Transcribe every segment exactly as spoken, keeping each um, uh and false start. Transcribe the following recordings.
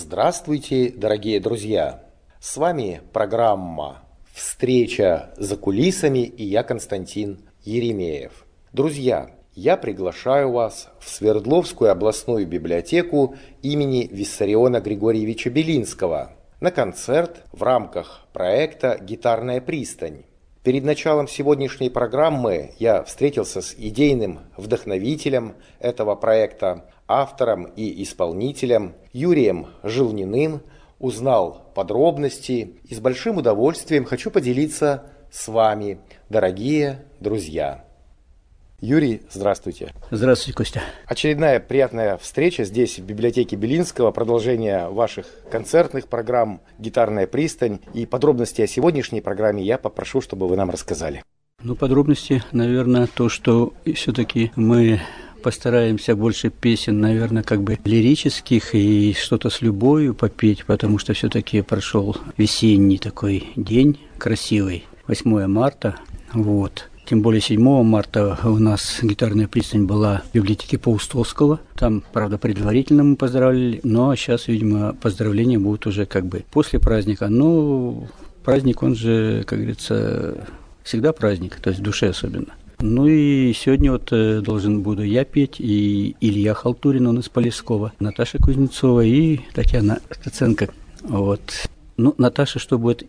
Здравствуйте, дорогие друзья! С вами программа «Встреча за кулисами» и я, Константин Еремеев. Друзья, я приглашаю вас в Свердловскую областную библиотеку имени Виссариона Григорьевича Белинского на концерт в рамках проекта «Гитарная пристань». Перед началом сегодняшней программы я встретился с идейным вдохновителем этого проекта, автором и исполнителем Юрием Жилниным, узнал подробности и с большим удовольствием хочу поделиться с вами, дорогие друзья. Юрий, здравствуйте. Здравствуйте, Костя. Очередная приятная встреча здесь, в библиотеке Белинского, продолжение ваших концертных программ «Гитарная пристань». И подробности о сегодняшней программе я попрошу, чтобы вы нам рассказали. Ну, подробности, наверное, то, что все-таки мы постараемся больше песен, наверное, как бы лирических и что-то с любовью попеть, потому что все-таки прошел весенний такой день красивый, восьмое марта, вот. Тем более седьмого марта у нас «Гитарная пристань» была в библиотеке Паустовского. Там, правда, предварительно мы поздравляли, но сейчас, видимо, поздравления будут уже как бы после праздника. Но праздник, он же, как говорится, всегда праздник, то есть в душе особенно. Ну и сегодня вот должен буду я петь, и Илья Халтурин, он из Полевского, Наташа Кузнецова и Татьяна Стаценко. Вот. Ну, Наташа, что будет,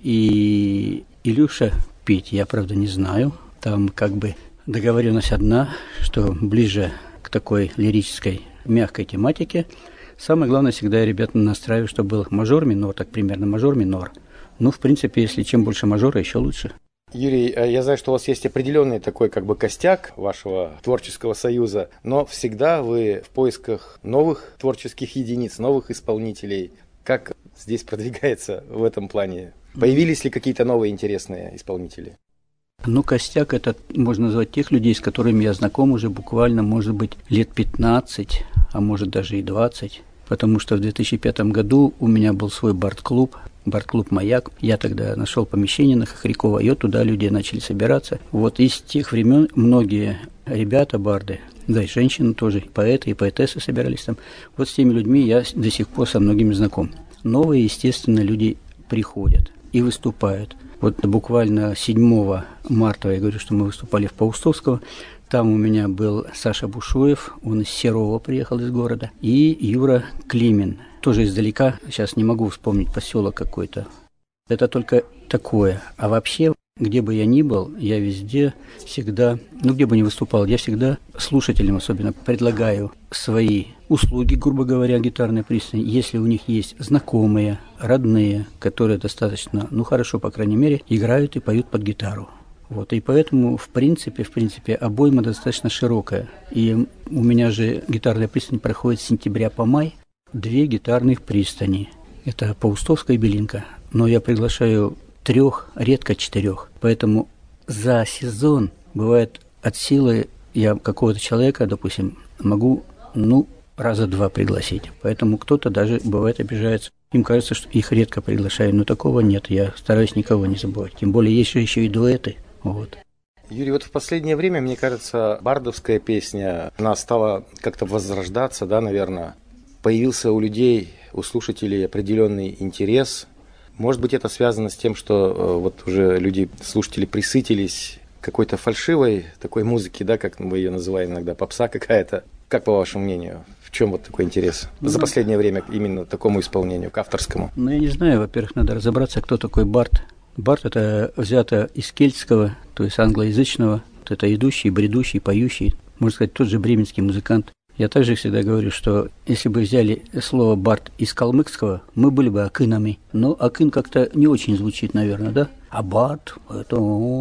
и Илюша петь, я, правда, не знаю. Там как бы договоренность одна, что ближе к такой лирической, мягкой тематике. Самое главное, всегда я ребят настраиваю, чтобы был мажор-минор, так примерно мажор-минор. Ну, в принципе, если чем больше мажора, еще лучше. Юрий, я знаю, что у вас есть определенный такой как бы костяк вашего творческого союза, но всегда вы в поисках новых творческих единиц, новых исполнителей. Как здесь продвигается в этом плане? Появились ли какие-то новые интересные исполнители? Ну, костяк – это можно назвать тех людей, с которыми я знаком уже буквально, может быть, лет пятнадцать, а может даже и двадцать. Потому что в две тысячи пятом году у меня был свой бард-клуб, бард-клуб «Маяк». Я тогда нашел помещение на Хохрякова, и вот туда люди начали собираться. Вот из тех времен многие ребята, барды, да и женщины тоже, поэты и поэтессы собирались там. Вот с теми людьми я до сих пор со многими знаком. Новые, естественно, люди приходят и выступают. Вот буквально седьмого марта, я говорю, что мы выступали в Паустовского, там у меня был Саша Бушуев, он из Серова приехал из города, и Юра Климин, тоже издалека, сейчас не могу вспомнить поселок какой-то. Это только такое. А вообще, где бы я ни был, я везде всегда, ну где бы ни выступал, я всегда слушателям особенно предлагаю свои услуги, грубо говоря, гитарной пристани, если у них есть знакомые, родные, которые достаточно, ну хорошо, по крайней мере, играют и поют под гитару. Вот, и поэтому, в принципе, в принципе, обойма достаточно широкая. И у меня же гитарная пристань проходит с сентября по май, две гитарных пристани. Это Паустовская и Белинка. Но я приглашаю трех, редко четырех. Поэтому за сезон бывает от силы я какого-то человека, допустим, могу, ну, раза два пригласить. Поэтому кто-то даже, бывает, обижается. Им кажется, что их редко приглашаю, но такого нет. Я стараюсь никого не забывать. Тем более есть же еще и дуэты. Вот. Юрий, вот в последнее время, мне кажется, бардовская песня, она стала как-то возрождаться, да, наверное. Появился у людей, у слушателей определенный интерес. Может быть, это связано с тем, что э, вот уже люди, слушатели присытились какой-то фальшивой такой музыки, да, как мы ее называем иногда, попса какая-то. Как по вашему мнению, в чем вот такой интерес ну, за последнее время именно к такому исполнению, к авторскому? Ну, я не знаю, во-первых, надо разобраться, кто такой бард. Бард – это взято из кельтского, то есть англоязычного. Вот это идущий, бредущий, поющий, можно сказать, тот же бременский музыкант. Я также всегда говорю, что если бы взяли слово «бард» из калмыцкого, мы были бы акынами. Но акын как-то не очень звучит, наверное, да? А бард – это…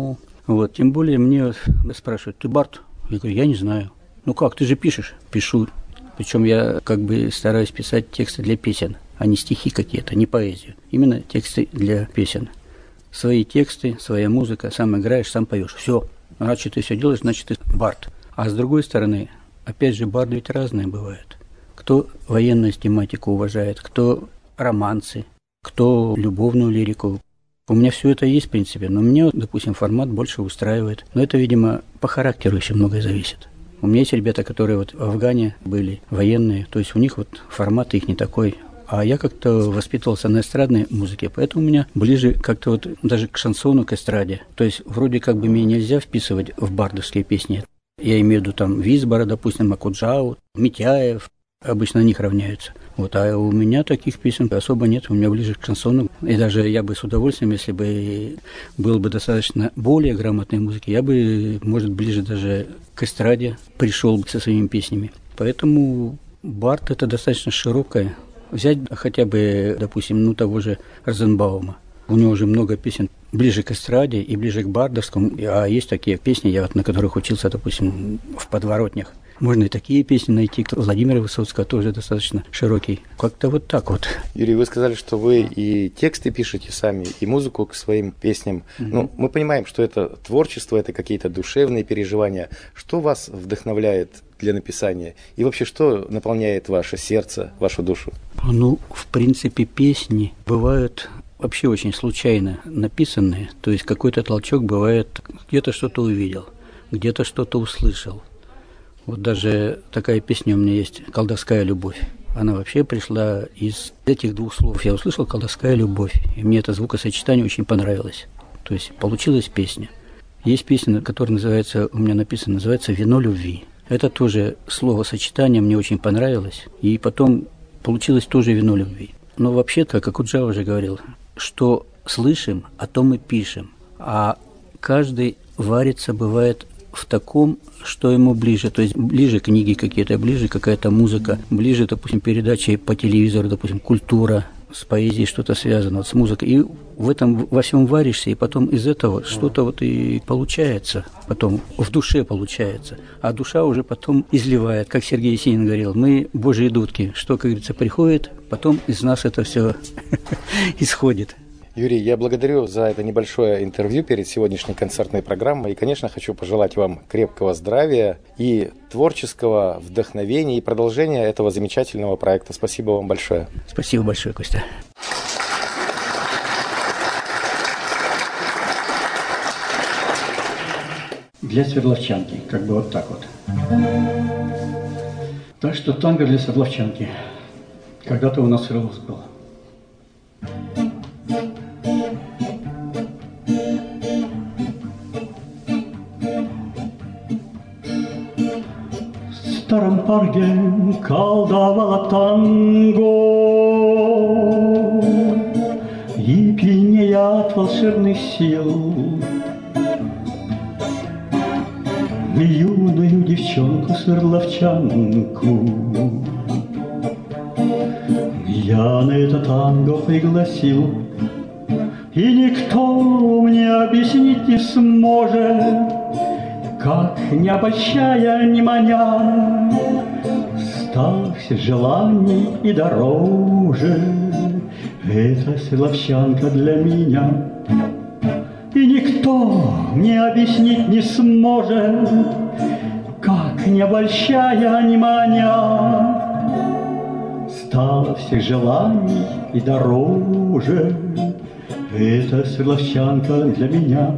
Вот, тем более мне спрашивают, ты бард? Я говорю, я не знаю. Ну как, ты же пишешь? Пишу. Причем я как бы стараюсь писать тексты для песен, а не стихи какие-то, не поэзию. Именно тексты для песен. Свои тексты, своя музыка, сам играешь, сам поешь. Все. Значит, ты все делаешь, значит, ты бард. А с другой стороны, опять же, барды ведь разные бывают. Кто военную тематику уважает, кто романсы, кто любовную лирику. У меня все это есть, в принципе, но мне, допустим, формат больше устраивает. Но это, видимо, по характеру еще многое зависит. У меня есть ребята, которые вот в Афгане были, военные, то есть у них вот формат их не такой, А я как-то воспитывался на эстрадной музыке, поэтому у меня ближе как-то вот даже к шансону, к эстраде. То есть вроде как бы меня нельзя вписывать в бардовские песни. Я имею в виду там Висбора, допустим, Акуджау, Митяев. Обычно на них равняются. Вот, а у меня таких песен особо нет, у меня ближе к шансону. И даже я бы с удовольствием, если бы был бы достаточно более грамотной музыки, я бы, может, ближе даже к эстраде пришел бы со своими песнями. Поэтому бард – это достаточно широкое. Взять хотя бы, допустим, ну того же Розенбаума. У него уже много песен ближе к эстраде и ближе к бардовскому. А есть такие песни, я вот на которых учился, допустим, в подворотнях. Можно и такие песни найти. Владимира Высоцкого тоже достаточно широкий. Как-то вот так вот. Юрий, вы сказали, что вы и тексты пишете сами, и музыку к своим песням. Mm-hmm. Ну, мы понимаем, что это творчество, это какие-то душевные переживания. Что вас вдохновляет для написания? И вообще, что наполняет ваше сердце, вашу душу? Ну, в принципе, песни бывают вообще очень случайно написанные. То есть какой-то толчок бывает, где-то что-то увидел, где-то что-то услышал. Вот даже такая песня у меня есть «Колдовская любовь». Она вообще пришла из этих двух слов. Я услышал «Колдовская любовь», и мне это звукосочетание очень понравилось. То есть получилась песня. Есть песня, которая называется, у меня написана, называется «Вино любви». Это тоже словосочетание мне очень понравилось, и потом получилось тоже «Вино любви». Но вообще, как Акуджава уже говорил, что слышим, о том и пишем. А каждый варится, бывает, в таком, что ему ближе, то есть ближе книги какие-то, ближе какая-то музыка, ближе, допустим, передачи по телевизору, допустим, культура, с поэзией что-то связано, вот с музыкой. И в этом во всем варишься, и потом из этого что-то вот и получается, потом в душе получается. А душа уже потом изливает, как Сергей Есенин говорил, мы божьи дудки, что, как говорится, приходит, потом из нас это все исходит. Юрий, я благодарю за это небольшое интервью перед сегодняшней концертной программой. И, конечно, хочу пожелать вам крепкого здравия и творческого вдохновения и продолжения этого замечательного проекта. Спасибо вам большое. Спасибо большое, Костя. Для свердловчанки, как бы вот так вот. Так что танго для свердловчанки. Когда-то у нас Свердловск был. В старом парке колдовала танго, и пьянея от волшебных сил юную девчонку-свердловчанку я на это танго пригласил, и никто мне объяснить не сможет, как, не обольщая, не маня, стало все желаний и дороже эта свердловчанка для меня. И никто мне объяснить не сможет, как, не обольщая, не маня, стало всех желаний и дороже эта свердловчанка для меня.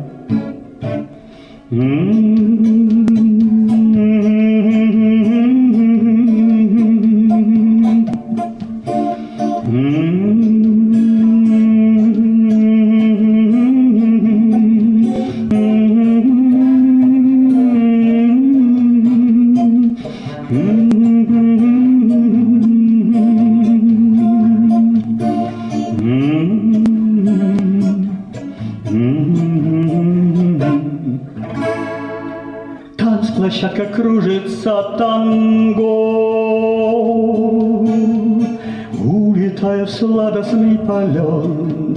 Площадка кружится танго, улетая в сладостный полет.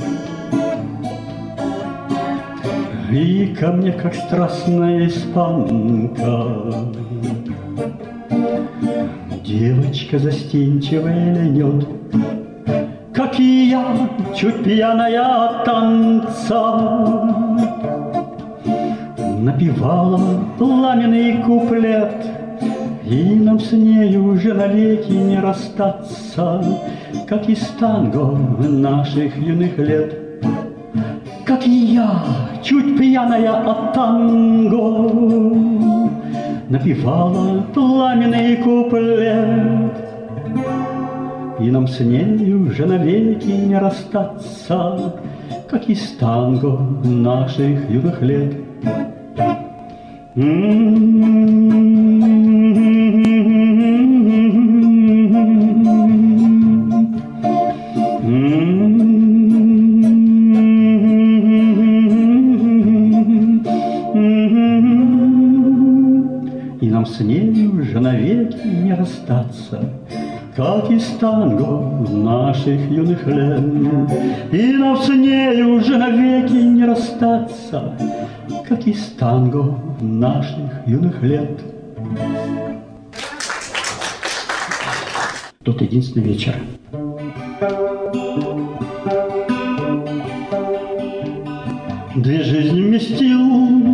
И ко мне, как страстная испанка, девочка застенчивая льнет, как и я, чуть пьяная от танца, напевала пламенный куплет, и нам с нею уже навеки не расстаться, как из танго наших юных лет. Как и я, чуть пьяная от танго, напевала пламенный куплет, И нам с нею уже навеки не расстаться, как из танго наших юных лет. И нам с ней уже навеки не расстаться, как из танго наших юных лет. И нам с ней уже навеки не расстаться, как из танго наших юных лет. Тот единственный вечер. Две жизни вместил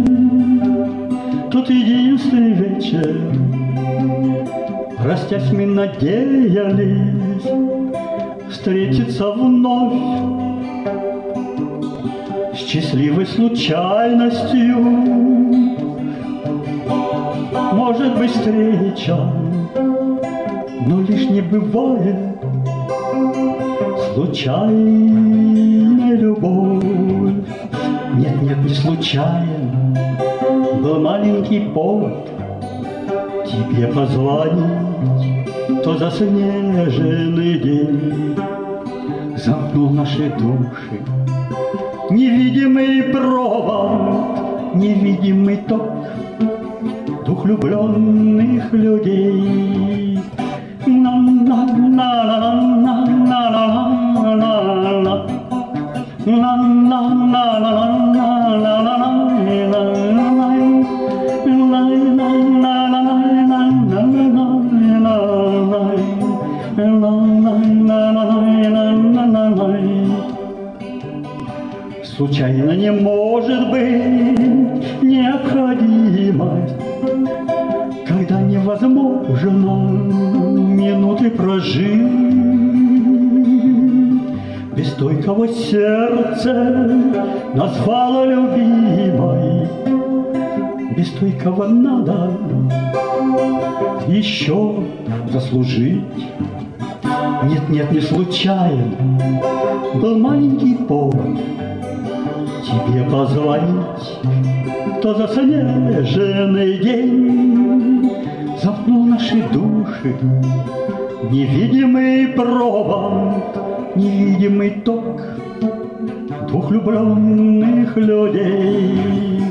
тот единственный вечер. Простясь, мы надеялись встретиться вновь с счастливой случайностью. Может быть, встреча, но лишь не бывает случайной любовь. Нет, нет, не случайно был маленький повод тебе позвонить. То заснеженный день замкнул наши души, невидимый провод, невидимый ток двух влюбленных людей. Случайно не может быть необходимость, когда невозможно минуты прожить без стойкого сердца назвала любимой. Без стойкого надо еще заслужить. Нет, нет, не случайно был маленький повод тебе позвонить. То заснеженный день замкнул наши души, невидимый провод, невидимый ток двух влюбленных людей.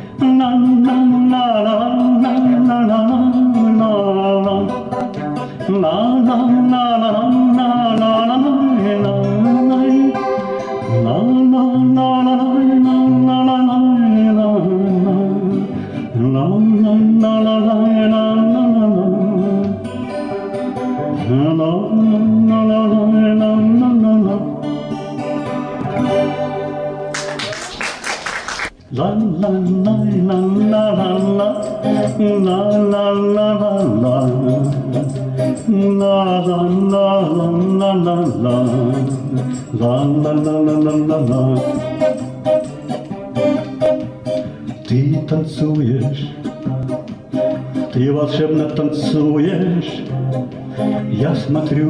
Ты танцуешь, ты волшебно танцуешь, я смотрю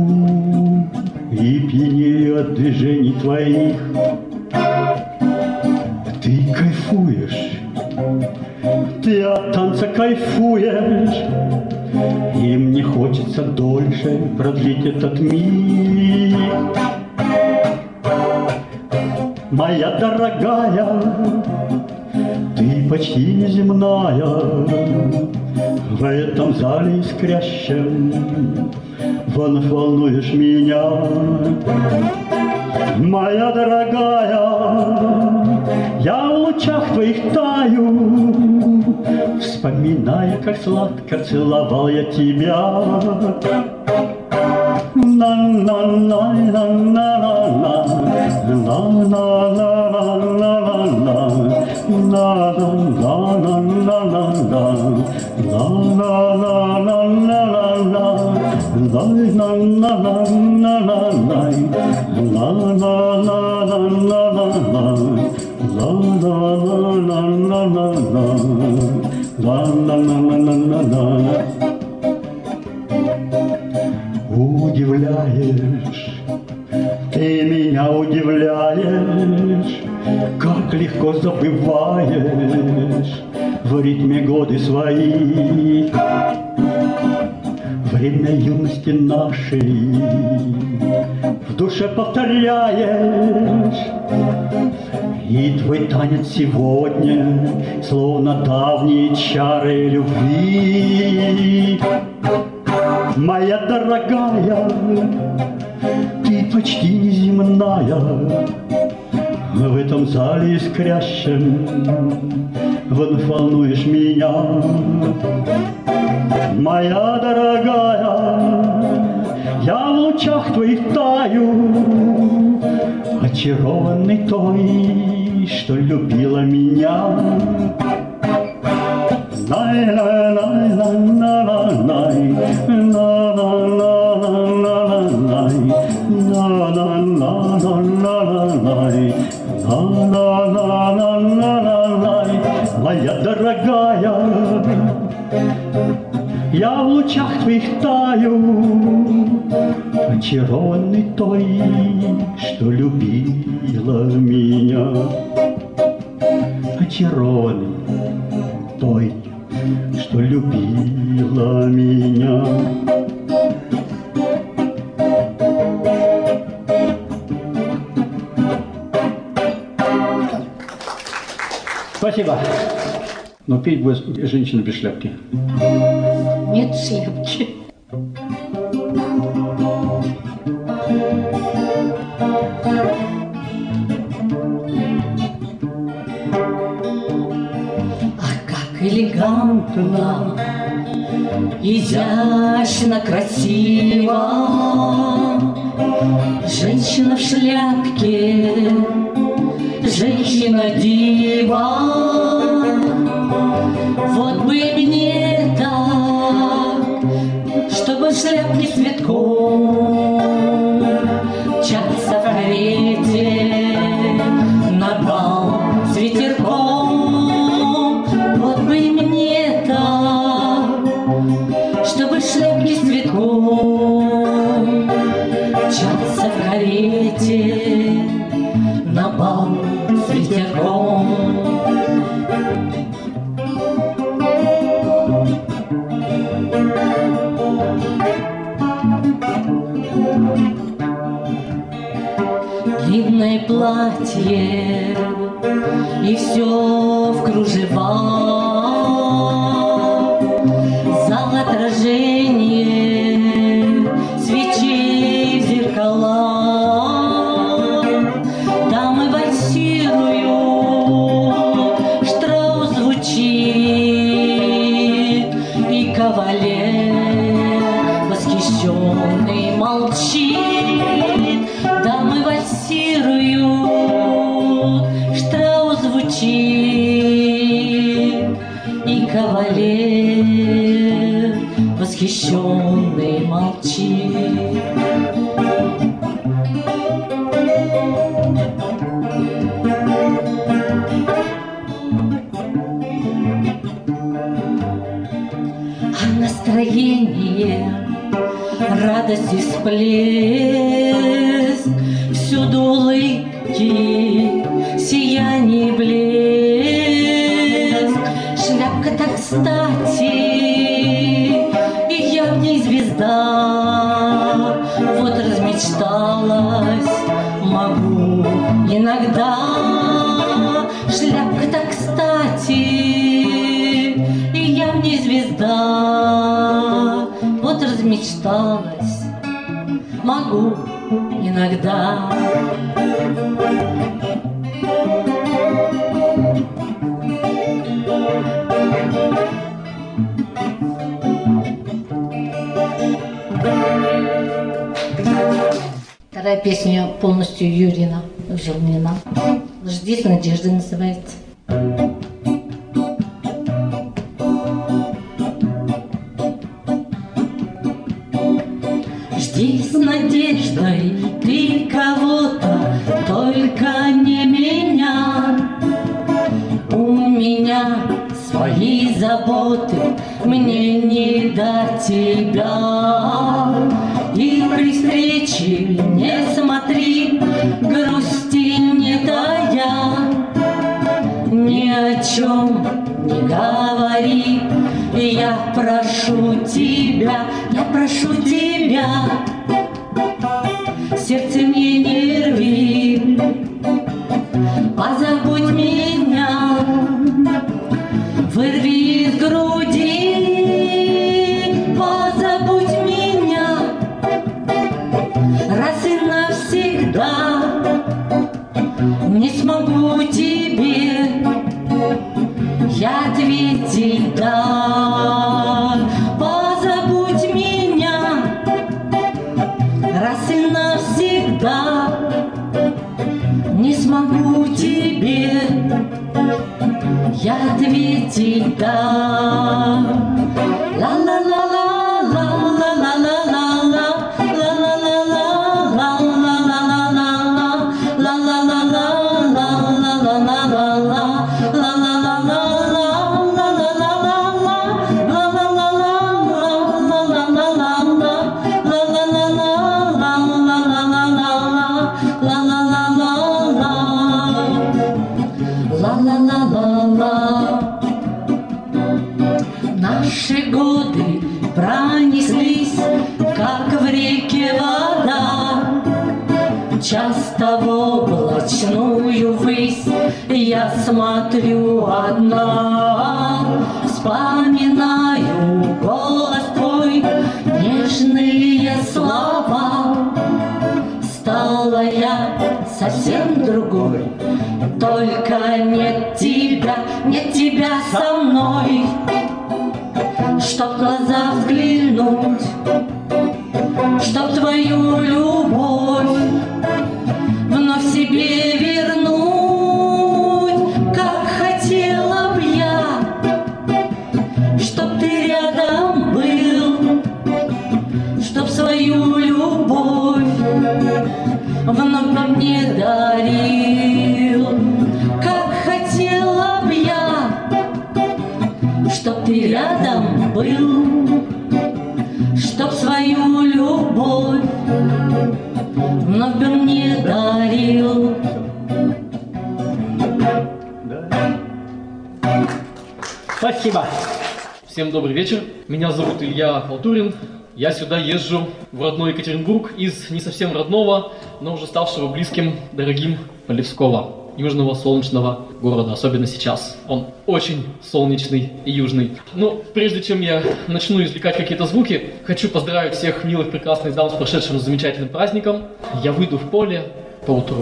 и пьянею от движений твоих. Ты кайфуешь, ты от танца кайфуешь, и мне хочется дольше продлить этот миг. Моя дорогая, ты почти неземная в этом зале искрящем, вновь волнуешь меня. Моя дорогая, я в лучах твоих таю, вспоминая, как сладко целовал я тебя. Удивляя ты меня удивляешь, как легко забываешь в ритме годы свои. Время юности нашей в душе повторяешь, и твой танец сегодня словно давние чары любви. Моя дорогая, ты почти неземная, в этом зале искрящем вновь волнуешь меня. Моя дорогая, я в лучах твоих таю, очарованный той, что любила меня. Моя дорогая, я в лучах твоих таю, очарованный той, что любила меня. Очарованный той, что любила меня. Спасибо. Но петь будет женщина без шляпки. Нет шляпки. Ах, как элегантно, изящно, красиво женщина в шляпке, женщина-дива. Вот бы мне так, чтобы шляпки цветком, мчаться в карете на бал с ветерком. Вот бы мне так, чтобы шляпки цветком, мчаться в карете на бал с ветерком. Длинное платье и все в кружевах, зал отражение свечей в зеркалах. Дамы вальсируют, Штраус звучит, и кавалер восхищенный молчит. Дамы вальсируют, Штраус звучит, и кавалер восхищенный молчит. А настроение, радость и всплеск, всюду улыбки, сияние и блеск. Шляпка так кстати, и я в ней звезда. Вот размечталась, могу иногда. Шляпка так кстати, и я в ней звезда. Вот размечталась, могу иногда. Вторая песня полностью Юрина Желнина. «Жди с надеждой» называется. Жди с надеждой ты кого-то, только не меня. У меня свои заботы, мне не до тебя. И при встрече не смотри, грусти не тая, ни о чем не говори. Я прошу тебя, я прошу тебя, сердце мне не рви, позабудь меня, вырви из груди, позабудь меня раз и навсегда. Не смогу тебе я ответить да, позабудь меня раз и навсегда. Не смогу тебе я ответить да. Наши годы пронеслись, как в реке вода, часто в облачную высь я смотрю одна, вспоминаю голос твой, нежные слова. Стала я совсем другой, только нет тебя, нет тебя со мной. Чтоб в глаза взглянуть, чтоб твою любовь вновь себе вернуть, как хотела б я, чтоб ты рядом был, чтоб свою любовь вновь мне дарил, как хотела б я, чтоб ты рядом был, чтоб свою любовь вновь бы мне дарил. Спасибо. Всем добрый вечер. Меня зовут Илья Халтурин. Я сюда езжу в родной Екатеринбург из не совсем родного, но уже ставшего близким, дорогим Полевского, южного солнечного города, особенно сейчас. Он очень солнечный и южный. Но прежде чем я начну извлекать какие-то звуки, хочу поздравить всех милых прекрасных дам с прошедшим замечательным праздником. Я выйду в поле поутру.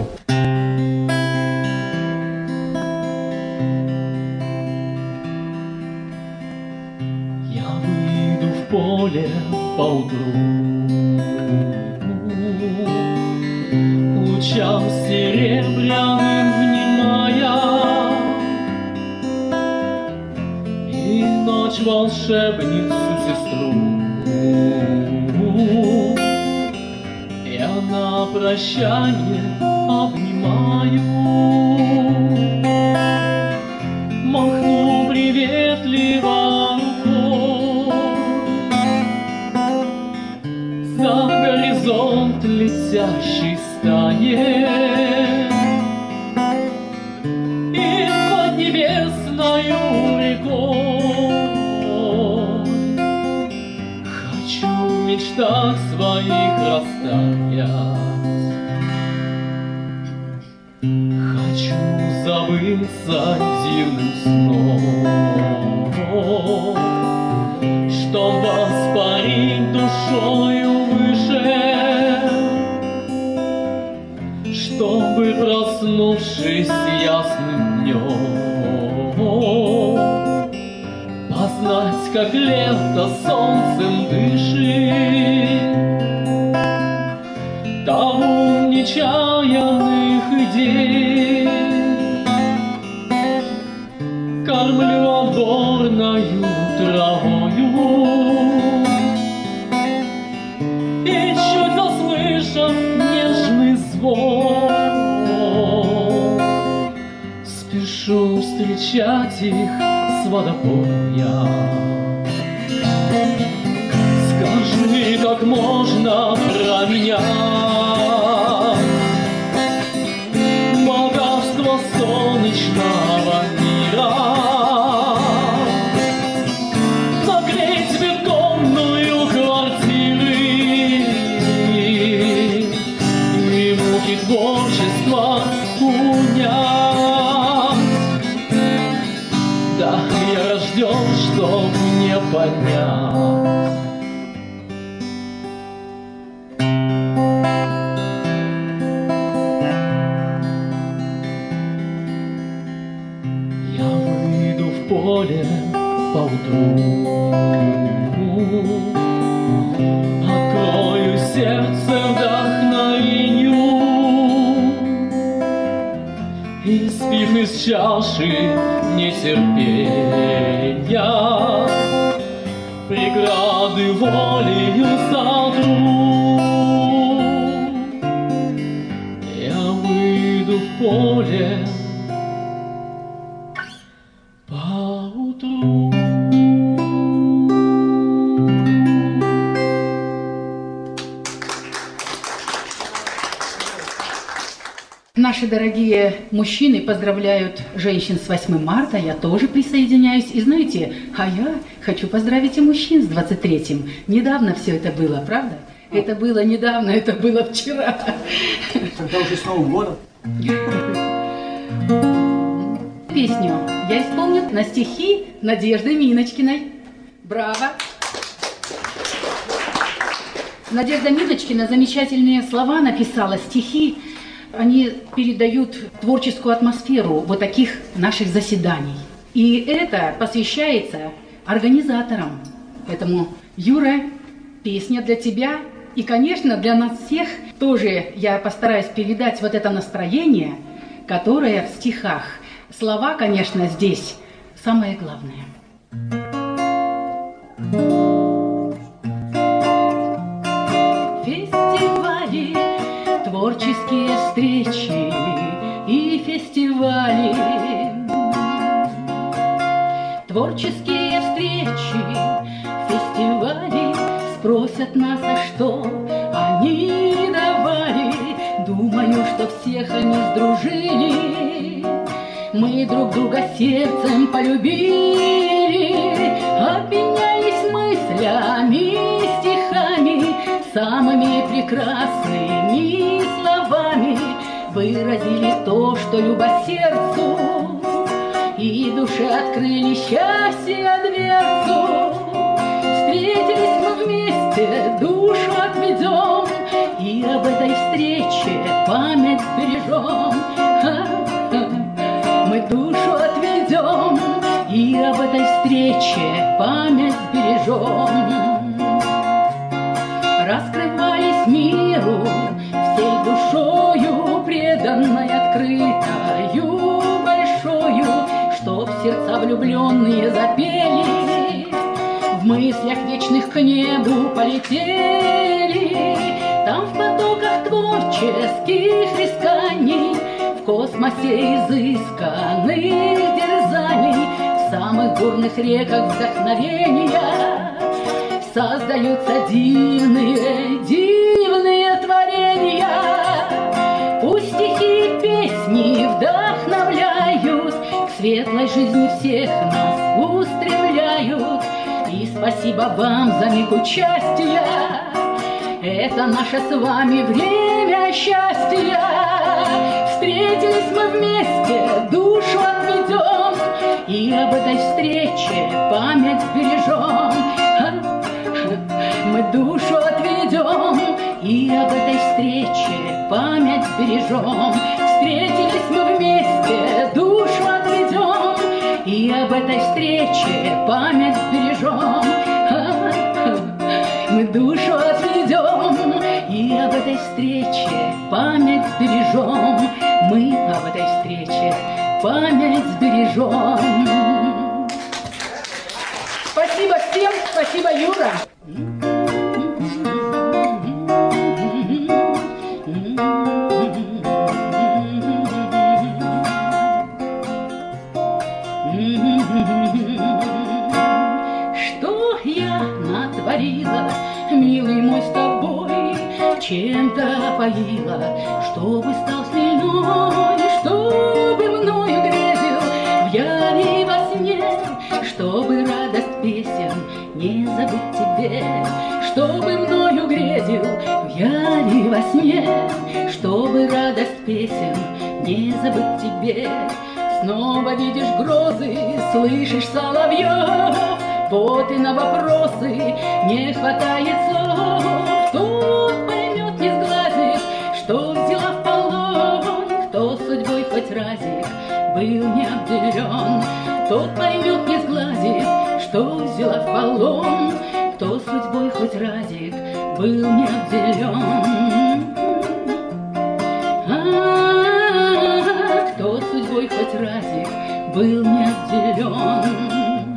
Я выйду в поле поутру, лучам серебряным внимая, и ночь волшебницу сестру я на прощание обнимаю, махну приветливо рукой, за горизонт летящий станет, и под небесною рекой хочу в мечтах своих растаять, хочу забыться дивным сном, чтоб воспарить душою выше, чтобы, проснувшись ясным днем, познать, как лето солнцем дышит, того нечаянных идей кормлю отборною травою, и чуть заслышав нежный звон, спешу встречать их с водопоя. Скажи, как можно чтоб не понять. Я выйду в поле поутру, открою сердце вдохновению, и спив из чаши нетерпения преграды волею сотру. Я выйду в поле поутру. Наши дорогие мужчины поздравляют женщин с восьмым марта, я тоже присоединяюсь. И знаете, а я хочу поздравить и мужчин с двадцать третьим. Недавно все это было, правда? Это было недавно, это было вчера. Тогда уже с Новым годом. Песню я исполню на стихи Надежды Миночкиной. Браво! Надежда Миночкина замечательные слова написала, стихи. Они передают творческую атмосферу вот таких наших заседаний. И это посвящается организаторам. Поэтому, Юра, песня для тебя. И, конечно, для нас всех тоже я постараюсь передать вот это настроение, которое в стихах. Слова, конечно, здесь самое главное. Фестивали, творческие встречи и фестивали. Творческие встречи, фестивали спросят нас, а что они давали. Думаю, что всех они сдружили. Мы друг друга сердцем полюбили, обменялись мыслями, стихами, самыми прекрасными словами, выразили то, что любо сердцу, и душе открыли счастье дверцу. Встретились мы вместе, душу отведем, и об этой встрече память бережем. Мы душу отведем, и об этой встрече память бережем. Раскрывались миру всей душою, преданной, открытою, большою, чтоб сердца влюбленные запели, в мыслях вечных к небу полетели. Там в потоках творческих исканий, в космосе изысканных дерзаний, в самых бурных реках вдохновения создаются дивные, дивные творения. Пусть стихи и песни вдохновляют, к светлой жизни всех нас устремляют. И спасибо вам за миг участия, это наше с вами время счастья. Встретились мы вместе, душу отведем, и об этой встрече память бережем. Мы душу отведем, и об этой встрече память бережем. Встретились мы вместе, душу отведем, и об этой встрече память бережем. Мы душу отведем, и об этой встрече память бережем. Мы об этой встрече память бережем. Спасибо всем, спасибо, Юра. Что я натворила, милый мой, с тобой, чем-то поила, чтобы стал сильной, чтобы мною грезил в яви во сне, чтобы радость песен не забыть тебе, чтобы мною грезил в яви во сне, чтобы радость песен не забыть тебе. Снова видишь грозы, слышишь соловьев, Вот и на вопросы не хватает слов. Тут поймет, не сглазит, что взяла в полон. Кто судьбой хоть разик был не обделен, тот поймет, не сглазит, что взяла в полон. Кто судьбой хоть разик был не обделен. А, кто судьбой хоть разик был не обделен.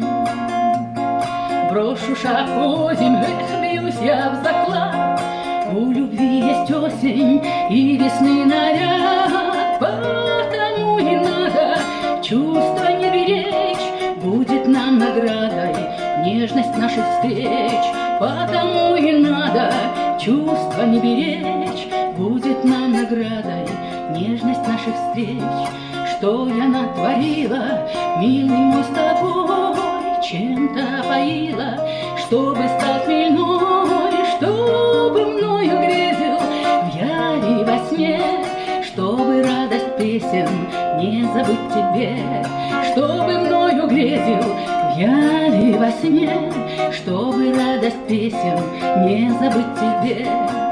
Брошу шапку землю, бьюсь я в заклад. У любви есть осень и весны наряд, потому и надо чувства не беречь, будет нам наградой нежность наших встреч. Потому и надо чувства не беречь, будет нам наградой нежность наших встреч. Что я натворила, милый мой, с тобой, чем-то опоила, чтобы стал хмельной, чтобы мною грезил в яре во сне, чтобы радость песен не забыть тебе, чтобы мною грезил в яре во сне, чтобы радость песен не забыть тебе.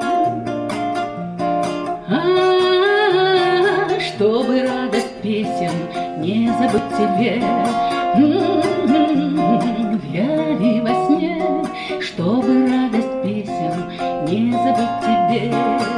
А, чтобы радость песен не забыть тебе. В яре во сне, чтобы радость песен не забыть тебе.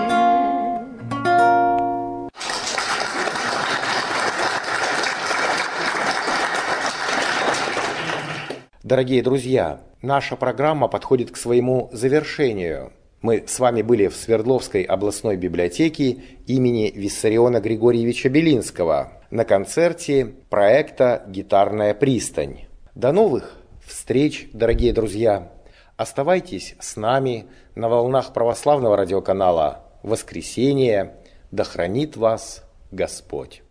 Дорогие друзья, наша программа подходит к своему завершению. Мы с вами были в Свердловской областной библиотеке имени Виссариона Григорьевича Белинского на концерте проекта «Гитарная пристань». До новых встреч, дорогие друзья! Оставайтесь с нами на волнах православного радиоканала «Воскресенье». Да хранит вас Господь!